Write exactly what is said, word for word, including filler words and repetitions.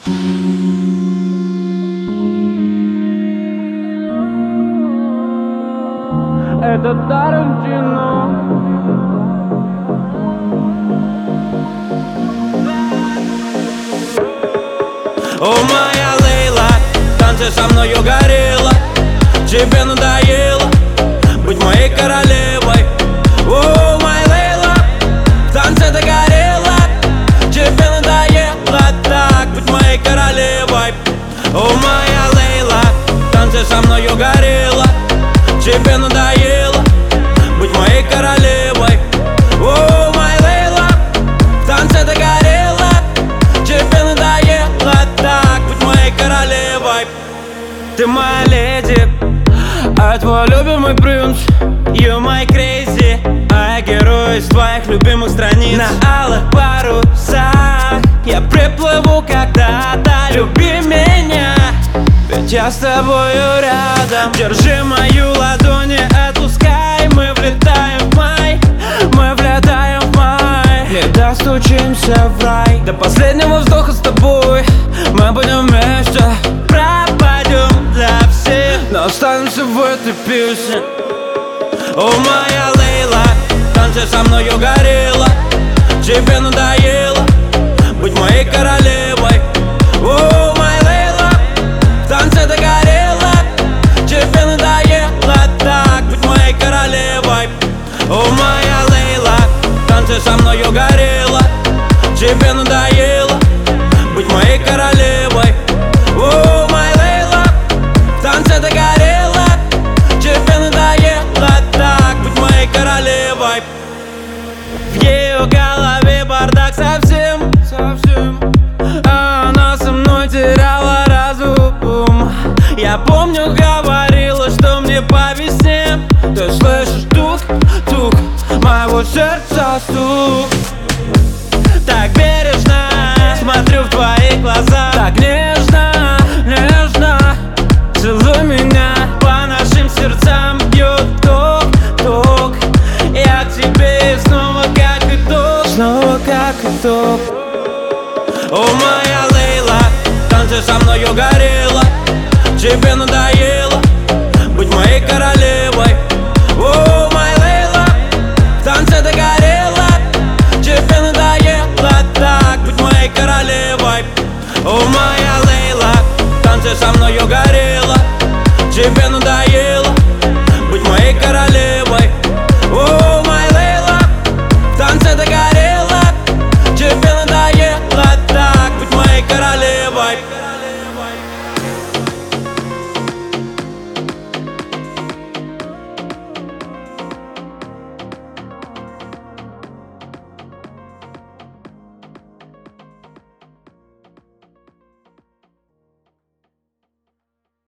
Это Тарантино. О, моя Лейла, танцы со мною горела. Тебе надоело быть моей королевой. О, моя Лейла, в танце ты горела. Тебе надоело так быть моей королевой. О, моя Лейла, танцы со мною горела. Тебе надоело быть моей королевой. О, моя Лейла, в танце ты горела. Тебе надоело так быть моей королевой. Ты моя леди, а твой любимый принц. You my crazy, а я герой из твоих любимых страниц. На алых парусах я приплыву когда-то. Люби меня, ведь я с тобою рядом. Держи мою ладонь, не отпускай. Мы влетаем в май, мы влетаем в май. И достучимся в рай. До последнего вздоха с тобой мы будем вместе. Пропадем для всех, но останемся в этой песне. О, моя Лейла, танцы со мною горела. Тебе надоело быть моей королевой. О, моя Лейла, в танце ты горела. Тебе надоело так быть моей королевой. О, моя Лейла, танцы со мною горела. Тебе надоело быть моей королевой. О, моя Лейла, в танце ты горела. Тебе надоело так быть моей королевой. В ее голове бардак совсем, совсем. А она со мной теряла разум. Я помню, говорила, что мне по весне. Ты слышишь тук-тук моего сердца стук. Так бережно смотрю в твои глаза. Так нежно, нежно целуй меня. По нашим сердцам бьет ток-ток. Я к тебе снова как итог. Снова как итог. О, моя Лейла, танцы со мною горела. Тебе надоело быть моей королевой.